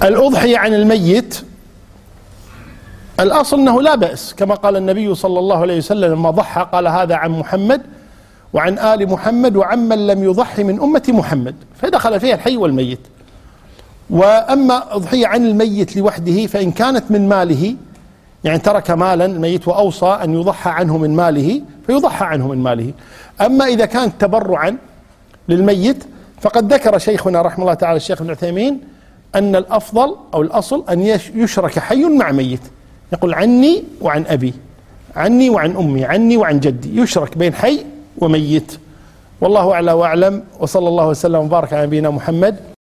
الأضحية عن الميت الأصل أنه لا بأس، كما قال النبي صلى الله عليه وسلم لما ضحى قال هذا عن محمد وعن آل محمد وعمن لم يضحي من أمة محمد، فدخل فيها الحي والميت. وأما أضحية عن الميت لوحده فإن كانت من ماله، يعني ترك مالا الميت وأوصى أن يضحى عنه من ماله فيضحى عنه من ماله. أما إذا كانت تبرعا للميت فقد ذكر شيخنا رحمه الله تعالى الشيخ ابن عثيمين أن الأفضل أو الأصل أن يشرك حي مع ميت، يقول عني وعن أبي، عني وعن أمي، عني وعن جدي، يشرك بين حي وميت. والله أعلى وأعلم، وصلى الله وسلم وبارك على نبينا محمد.